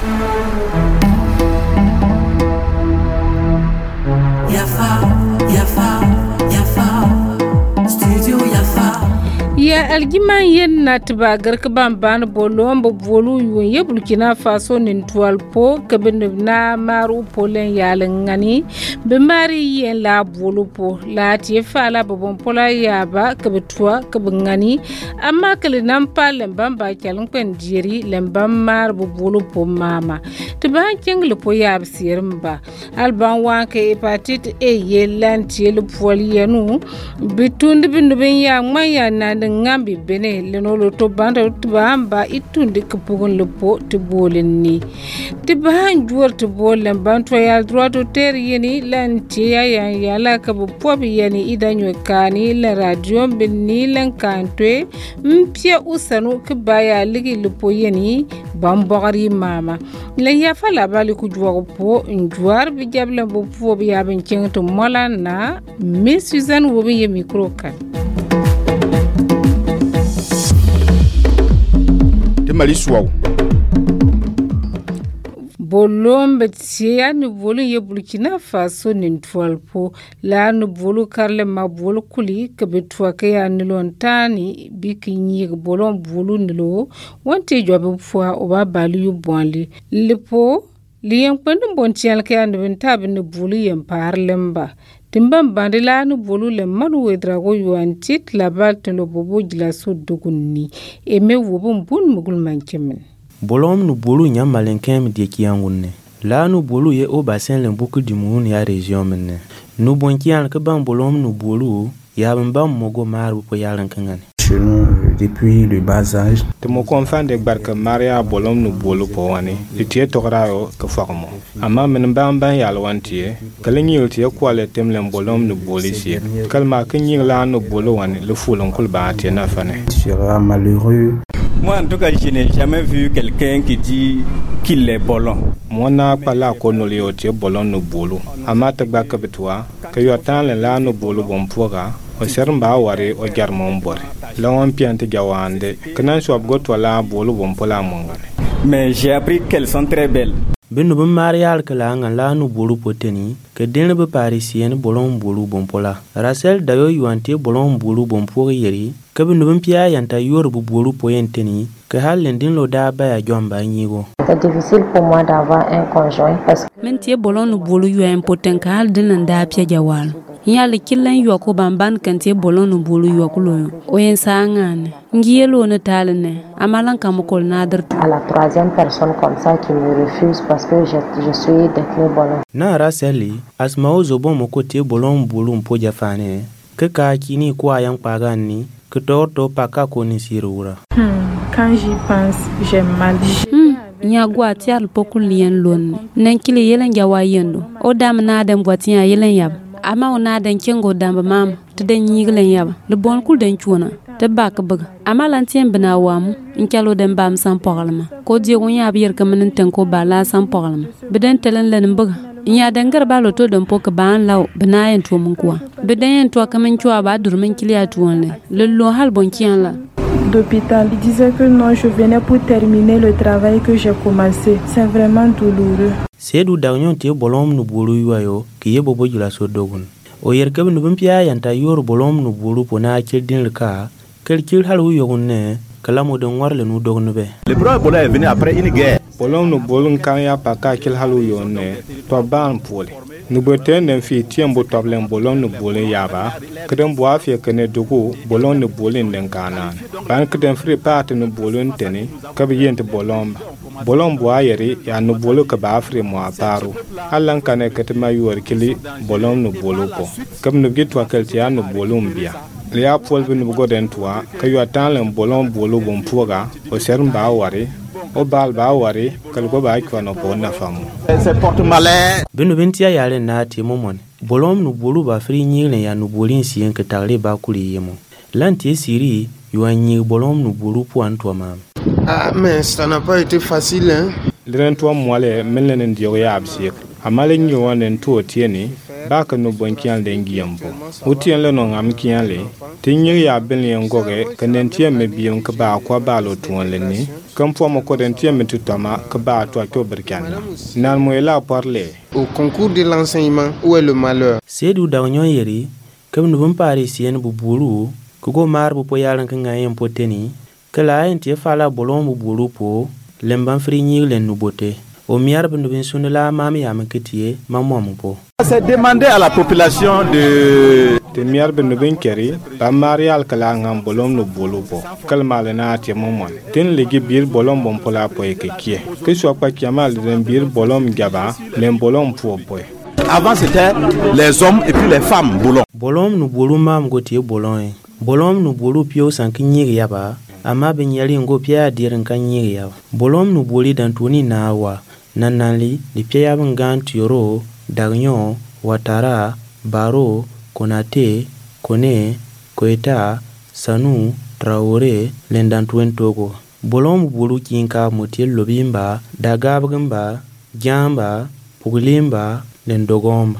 Ya algiman yen natba garkban ban bolon bo bolu yun ye Burkina Faso nin twalpo kabinna maru polen yalangani be mari yen la bolu po la tie fala bon pola yaba kabetwa kabngani amma kale nan palen bamba kyalin pen jiri lembam mar bo bolu po mama tiban kengle po yab sirmba alban wanke hepatite A yelan tie le polienu bitund bindu ben ya maya na ngambi bene lenolo to banda tibamba itundi kupugun lepo tiboleni tiban juor tibolen banto ya droit d'auteur yeni lantia ya la kabu pobi yeni idanyo kani la radio benni lan kantwe mpia usanu kibaya ligi lepo yeni bambogari mama la ya fala bali ku juor po njuar bi jabla bo pobi ya ben kento molana Miss Suzanne wobi ye micro kan Mali suaw bolom betia ni bolu ye Burkina Faso nin twalpo la no bolu karle ma bolu kuli ke betwa ke ya ni lontani bikinyi bolom bolu nilo wonte jobe fwa oba balu yu bonli lipo liyen kwendum bontial ke ya ni tabe ni bolu yen parlemba timban bandila no bolu le manu wedrago yuantit la baltelo bobo glaso dogunni eme wobo mbun mugul mankemen bolom no bolu nya malenkem de kiangunne la no bolu ye o bassin le beaucoup du monde ya région menne no bonkian ke ban bolom no bolu ya ban mogo maru po yaran kangane chez nous depuis le bas âge. De mon confin de barka Maria bolom nu bolu po wani itie tokrayo ke formo amma men ban yalwantie kalenyi utie kwale temlem bolom nu bolisi kalma kenyi la nu bolu wani le fulon kulba tie na fane sera malheureux. Moi en tout cas je n'ai jamais vu quelqu'un qui dit qu'il est bolon. Moi na pala ko no le otie bolon nu bolu amma te baka betwa ke yo tan le la nu bolu bon poga o sermba wari o jarmon bore lawon piante jawande kanan so abgoto la bolu bon pola mongane. Mais j'ai appris qu'elles sont très belles. Benu ben marial que la ngala nu bolu poteni que den be parisien bolon bolu bon pola rasel dayo yuante bolon bolu bon pour yeri que benu ben pia yanta yor bu bolu poyenteni que halen din lo da ba ya jomba nyigo. C'est difficile pour moi d'avoir un conjoint parce que mentie bolon nu bolu yu important ka hal din da pia jawal yale killan yu ko bamban kantie bolon nu bolu yu ko lo o yen sangane ngiyelo ne talene amalan kam ko nadar à la troisième personne comme ça qui me refuse parce que je suis déclaré bolon. Na raseli asmao zo bon mo côté bolon bolu mpo jafane que ka kini ko ayan pagani que torto paka ko ni sirura. Quand j'y pense, j'ai mal. Nya gwa tial pokul yen lon nan kili yelen jawa yendo o dam na dem botiya yelen yab ama ona dan kengo dam mam te den yiglen yab le bon kul den chuna te bak bug ama lantien bina wam inkalo den bam san pogalma ko je wonya biyer kamen ten ko bala san pogalma beden telen len bug nya dangar balo to don pok ban law bina yen to mun kwa beden yen to kamen chwa ba durmen kiliya tuwon le lo hal bon kian la d'hôpital. Il disait que non, je venais pour terminer le travail que j'ai commencé. C'est vraiment douloureux. C'est du dagnyon te bolom nu bolu yuayo ki ye bobo jula so dogun. O yer kebe nu bimpia yanta yor bolom nu bolu pona akil din lka kelkil halu yogunne kala mo don warle nu dogun be. Le premier bolo est venu après une guerre. Bolom nu bolun kan ya paka akil halu yonne to ban pole. Nu beten den fi tiembo tablen bolon nu bolen yaba keden bo afia kene dugu bolon nu bolen den kanan ban keden free part nu bolon teni kabe yent bolon bo ayeri ya nu bolu ka ba free mo aparu allan kane ketma yor kili bolon nu bolu ko kam nu gitwa kelti ya nu bolum bia ya pol bin bu goden twa kayo atan bolon bolu bon poga o serm ba wari o bal ba wari kal go ba ko no bona famu c'est porte malin benu bentia yale na ti momon bolom nu bolu ba fri nyile ya nu bolin sien ke tale ba kuli yemo lanti siri yuanyi bolom nu bolu po antwa mam. Ah mais ça n'a pas été facile hein. Liren to mwale melenen dio ya absik amale nyo wanen to tieni ba ka no bonkian den giyambo utien le no ngam kian le tinyi ya ben le ngoge kanen tie me biyon ka ba kwa ba lo tuon le ni comme pour mon codentie me tutama que ba toi que berkana nan mo la parler au concours de l'enseignement où est le malheur. C'est du dagnyon yeri comme nous vont pas sien bu bulu ko go mar bu poyalan kan ngayen poteni que la enti fala bolon bu bulu po lemban frinyi len nu bote o miar bu nu sunu la mami yam ketie mamom po. C'est demander à la population de miar bu nu ben keri ba marial kala ngam bolon nu bulu po kalma le na tie momon ten legi bir bolon bon pola po ekekie que soit pas kiamal de bir bolon gaba men bolon po po. Avant c'était les hommes et puis les femmes bolon. Bolon nu bulu mam gotie bolon. Bolon nu bulu pio sankinyi yaba. Ama ben yali ngo pia dirin kan yiri bolom nu boli dan tuni na wa nanali di pia ban gan tiro dagnyo watara baro konate kone koeta sanu traore lendan tuen togo bolom bulu kinka motil lobimba dagabgamba jamba pugulimba lendogomba.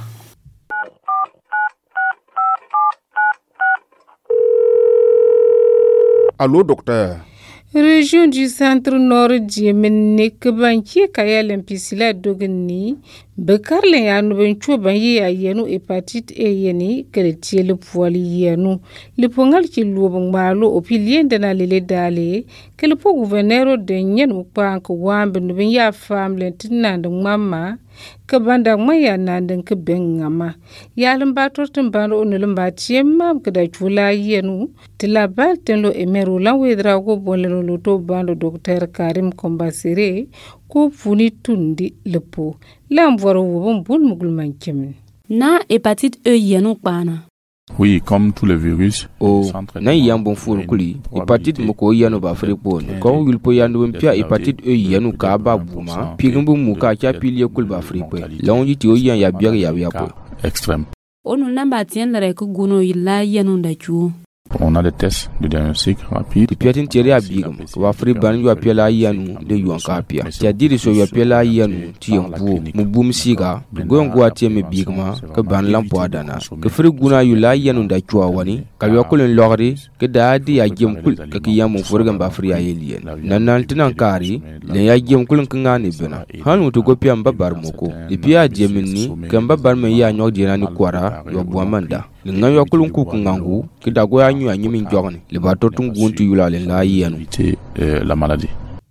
Allô, docteur. Région du centre nord Djemenek banki kaya lempisila dogni bekarle yanu bencho banyi ayenu hepatite E yeni kretie le poili yenu le pongal ki lobong malo opilien dana lele dale que le gouverneur de nyen pank wambe no ben ya fam lentina de mama que banda maya nanden que bengama yalum batortum bando onulum batiem que da chula yenu tila baltenlo emeru la wedra go bolero loto bando docteur Karim Kombasere ko funi tundi lepo l'envoro wobon bul mugul mankemin na hépatite E yenu pana. Oui, comme tous les virus. Oh, na yambon furu kuli hépatite moko yanu ba fripon ko yulpo yanu mpia hépatite E yanu ka ba buma pigumbu muka cha pilie kul ba fripo longi ti o yan ya biar ya po extrême. Onu namba tien la ko gono yilla yanu da chu. On a des tests de diagnostic rapide. Ti piatin tiere abigam wa fri ban yo apela yanu de yo kapia ti adiri so yo apela yanu ti embu mu bum siga go ngo atie me bigma ke ban lampo adana ke fri guna yu la yanu da chwa wani ka yo kulen logri ke daadi ya gem kul ke kiyamu furgam ba fri ayelien nanal tinan kari le ya gem kulun kangani bena hanu to go piam babar moko di pia jemini ke babar me ya nyog dinani kwara yo buamanda nga yo kulun ku ngangu ke dago ya nyu anyimi jogni le bato tunguntu yula le la yenu la maladie.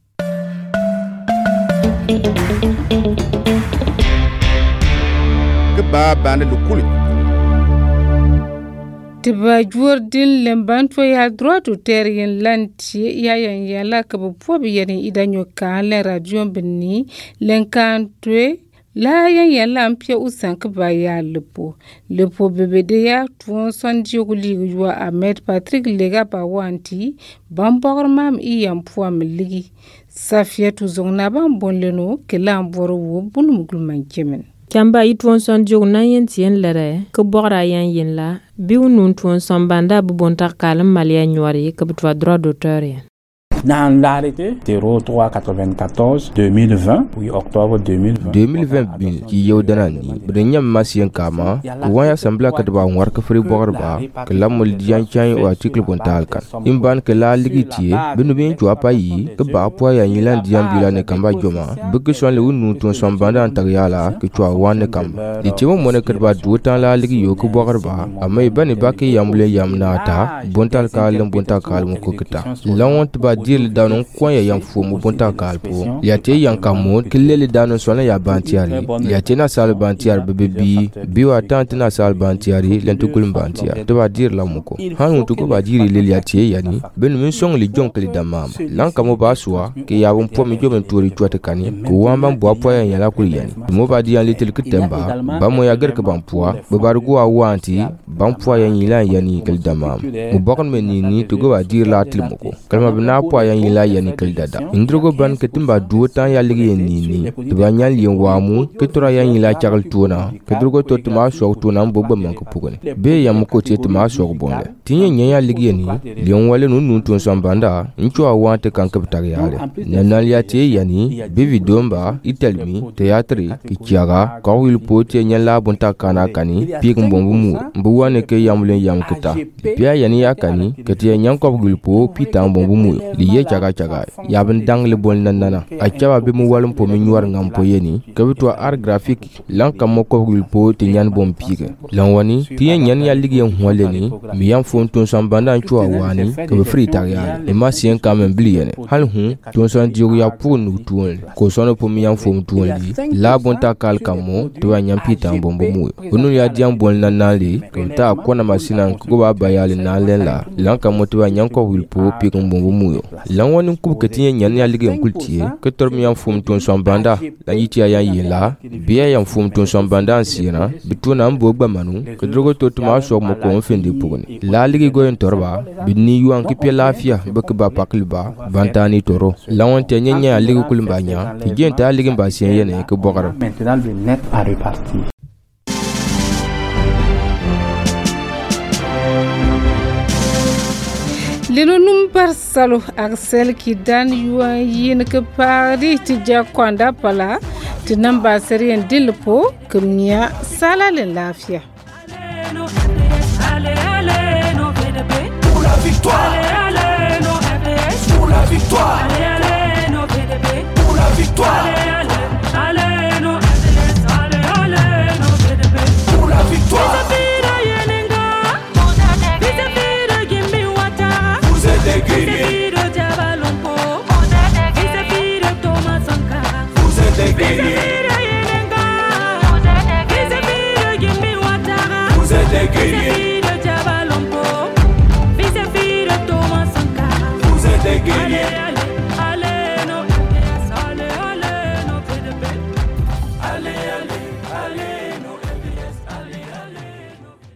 Que ba bande le kuli Tiba Jordan lembanto ya droit terien lanti ya yala ka bu pobi yani idanyo kan le radio benni lenkantwe la yala ampia usank ba ya lepo bebede ya tuon sonji oguli ywa Ahmed Patrick lega ba wanti bambor mam iyam puam ligi safia tu zongna ban bonleno ke lamboro wo bunumugul mankemen Kamba itwon son jog na yen tien lere ke bora yen la biu nun twon son banda bu bontar kalem malia nyori ke butwa droit d'auteur yen. Dans l'arrêté 0394 2020 puis octobre 2020 ki yow danani brenyam masien kama waya sambla kadba war ka fri borba ke lamul dian chan o article bontal kan imban ke la ligitie benu bin jwa payi ke ba po ya yilan dian bila ne kamba joma bugu son le wunu ton son banda antariala ke chwa wan kam di timo mone kadba dutan la ligi yo ko borba amay bani ba ke yamule yamnata bontal kalem bontal kalmo ko kita lawont ba le danon kwanya yang fomu bonta kalpo yate yang kamon kilele danon sona ya bantiari yate na sal bantiar bebebi biwa tante na sal bantiari lentukul bantiar to ba dir la muko hanu to ko ba diri le yate yani ben min song li jonkli damam lan kamo ba suwa ke ya bon pomi jomen tori chwata kani ko wamba bo poya yala kul yani mo ba di ali tel kitemba ba mo ya gerka bampoa be bargo awanti bampoa yanyila yani kel damam mo bokon menini to go ba dir la tilmuko kalma bina ya yila yani kaldada indrogo ban ketimba duota ya ligi yenini tubanya liyen wamu ketora ya yila chagal tuona kedrogo to tuma so tuona mbogba manko pugone be ya mko tie tuma so bonle tinye nyanya ligi yeni liyen wale nun ton sambanda ncho awante kankapta yale nanal ya tie yani be vidomba italmi teatri kichiaga kawil pote nyala bonta kana kani pik mbombu mu mbuwane ke yamule yamkita pia yani yakani ketia nyanko gulpo pita mbombu mu ye chaga chaga ya ben dangle bol nana a chawa be mu walum po mi nyuar ngam po yeni ke to art graphique lan kam mo ko gul po ti nyan bom pige lan wani ti nyan ya ligi en hole ni mi yam fon ton sambanda chwa wani ke be free tag ya e ma sien kam en bliene hal hu ton san diu ya po nu tuon ko sono po mi yam fom tuon li la bon ta kal kamo to nyam pita bombo mu onu ya diam bol nana li ko ta ko na masina ko ba bayali na len la lan kam mo to nyam ko gul po pi ko bombo mu lan wani ku ke ti nyan ya ligi en kultie ke tor mi yam fom ton sambanda la yiti ya yin la biya yam fom ton sambanda ansina bituna mbo gba manu ke drogo to tuma so mo ko fendi pugni la ligi go en torba binni yuan ki pe lafia bek ba pakliba bantani toro la wonte nyenya ligi kulmbanya ti genta ligi ba sien yene ke bogara maintenant le net a reparti. Lenonum par salo Axel ki dan yuan yin ke pari ti jakwanda pala ti namba serien dilpo kumnya sala le lafia. Pour la victoire, pour la victoire, pour la victoire, pour la victoire. Vous êtes des guerriers.